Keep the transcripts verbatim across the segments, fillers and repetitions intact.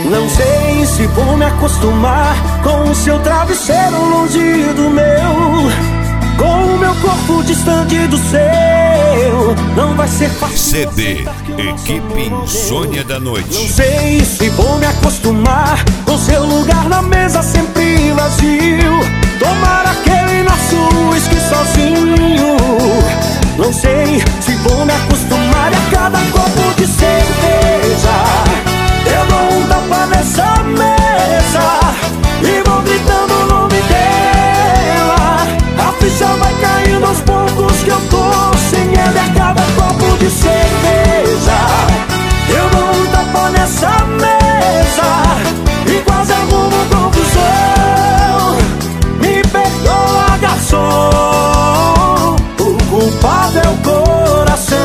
Não sei se vou me acostumar com o seu travesseiro longe do meu, com o meu corpo distante do seu. Não vai ser fácil. C D Equipe Insônia da Noite. Não sei se vou me acostumar com seu lugar na mesa sempre vazio, tomar aquele nosso uísque sozinho. Não sei se vou me acostumar e a cada copo de cerveja eu dou um tapa nessa mesa e vou gritando o nome dela. A ficha vai caindo aos poucos que eu tô sem ela. E a cada copo de cerveja eu dou um tapa nessa mesa e quase arrumo confusão. Me perdoa, garçom, o culpado é o coração.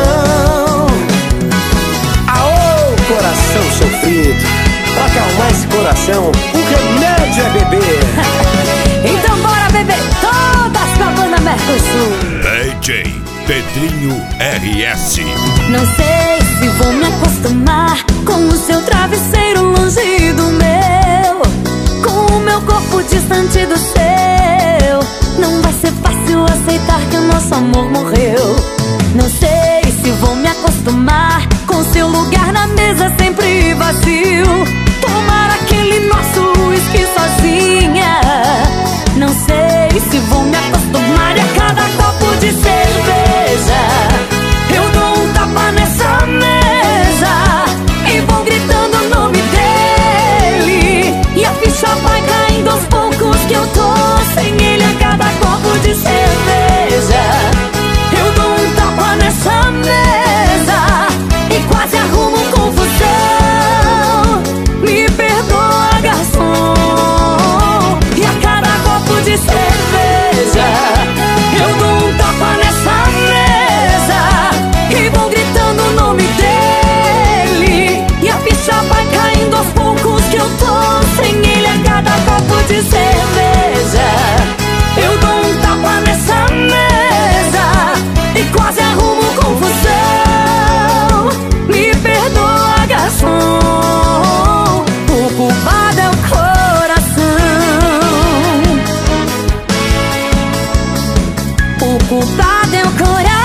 Aô, coração sofrido, pra acalmar esse coração, o remédio é beber. Então bora beber todas com a banda Mercosul. D J Pedrinho R S. Não sei se vou me acostumar com o seu travesseiro longe do meu, com o meu corpo distante do seu. Não vai ser fácil aceitar que o nosso amor morreu. Não sei se vou me acostumar com seu lugar na mesa sempre vazio, tomar aquele nosso uísque sozinha. Não sei se vou me acostumar e a cada copo de cerveja eu dou um tapa nessa mesa e vou gritando o nome dele. E a ficha vai caindo aos poucos que eu tô sem ele. A cada copo de cerveja eu dou um tapa nessa mesa e quase arrumo confusão. Me perdoa, garçom, e a cada copo de cerveja eu dou um tapa nessa mesa e vou gritando o nome dele. E a ficha vai caindo aos poucos que eu tô sem ele. A cada copo de cerveja eu dou um tapa nessa mesa e quase arrumo confusão. Me perdoa, garçom, o culpado é o coração. O culpado é o coração.